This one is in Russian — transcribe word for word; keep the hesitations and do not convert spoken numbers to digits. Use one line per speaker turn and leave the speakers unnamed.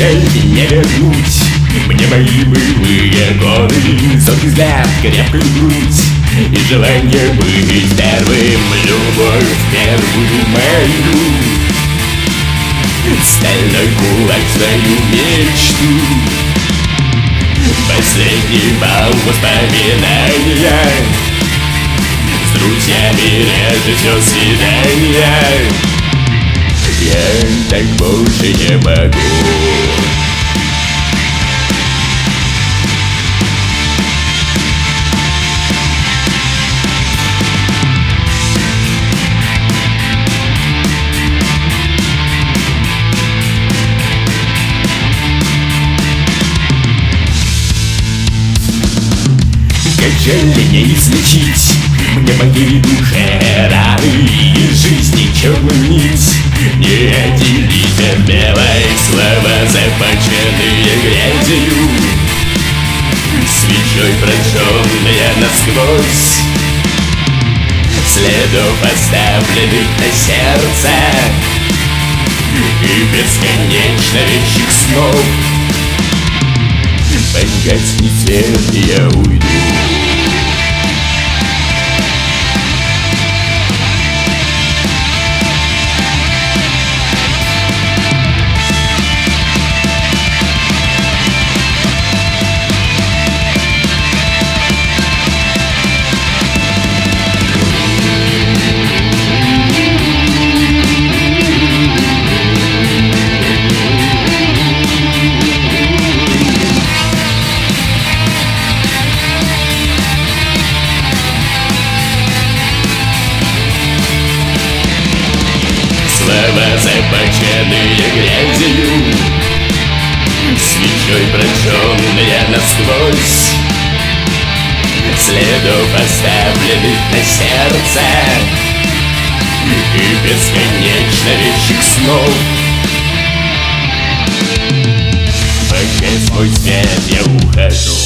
Скачай не вернуть мне мои былые годы, зоркий взгляд, крепкую грудь и желание быть первым, любовь в первую мою, стальной кулак свою мечту, последний бал воспоминания, с друзьями реже все свидания. Я так больше не могу. Жаль не излечить мне моей душе раны и жизни черную нить, не отделить от белой слова, запачканные грязью, свечой прожженная насквозь, следов оставленных на сердце и бесконечно вещих снов. Погаснет свет, и я уйду. Слова, запачканные грязью, свечой прожженная насквозь, следов оставленных на сердце и бесконечно вещих снов. Погас мой свет, я ухожу.